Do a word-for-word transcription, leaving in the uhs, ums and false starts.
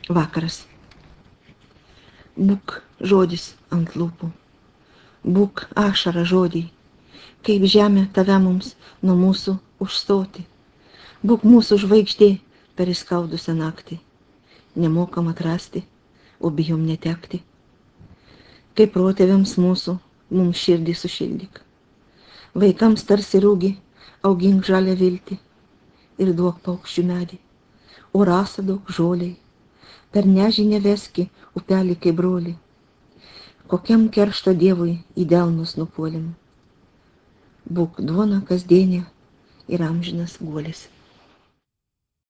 Vakaras. Būk žodis ant lūpų, būk ašara žodį, kaip žemė tave mums nuo mūsų užstoti. Būk mūsų žvaigždė per įskaudusią naktį, nemokam atrasti, o bijom netekti. Kaip protėviams mūsų, mums širdį sušildyk. Vaikams tarsi rūgi, augink žalę viltį ir duok paukščių medį, o rasą daug žoliai. Per nežinę veski upelį kaip brolį, kokiam keršto dievui į delnus nupuolim. Būk duona kasdienė ir amžinas guolis.